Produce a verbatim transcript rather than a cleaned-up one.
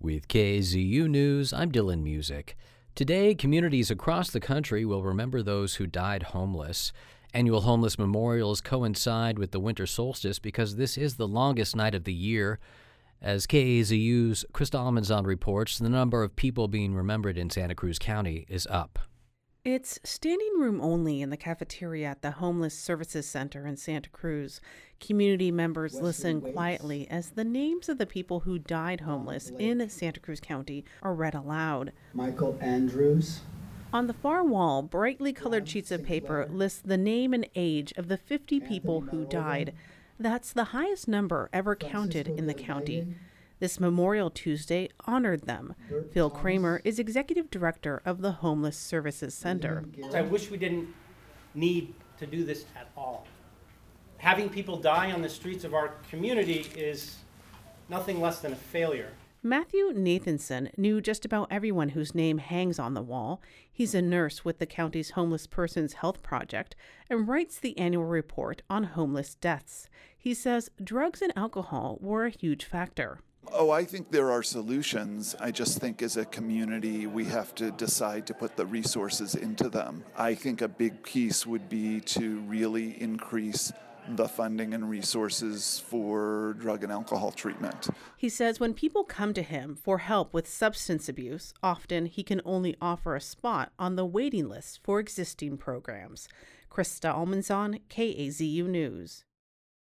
With K A Z U News, I'm Dylan Music. Today, communities across the country will remember those who died homeless. Annual homeless memorials coincide with the winter solstice because this is the longest night of the year. As K A Z U's Krista Almanzon reports, the number of people being remembered in Santa Cruz County is up. It's standing room only in the cafeteria at the Homeless Services Center in Santa Cruz. Community members Wesley listen Waits. quietly as the names of the people who died homeless in Santa Cruz County are read aloud. Michael Andrews, On the far wall, brightly colored sheets of paper list the name and age of the fifty people who died. That's the highest number ever counted in the county. This Memorial Tuesday honored them. Phil Kramer is executive director of the Homeless Services Center. I wish we didn't need to do this at all. Having people die on the streets of our community is nothing less than a failure. Matthew Nathanson knew just about everyone whose name hangs on the wall. He's a nurse with the county's Homeless Persons Health Project and writes the annual report on homeless deaths. He says drugs and alcohol were a huge factor. Oh, I think there are solutions. I just think as a community, we have to decide to put the resources into them. I think a big piece would be to really increase the funding and resources for drug and alcohol treatment. He says when people come to him for help with substance abuse, often he can only offer a spot on the waiting list for existing programs. Krista Almanzon, K A Z U News.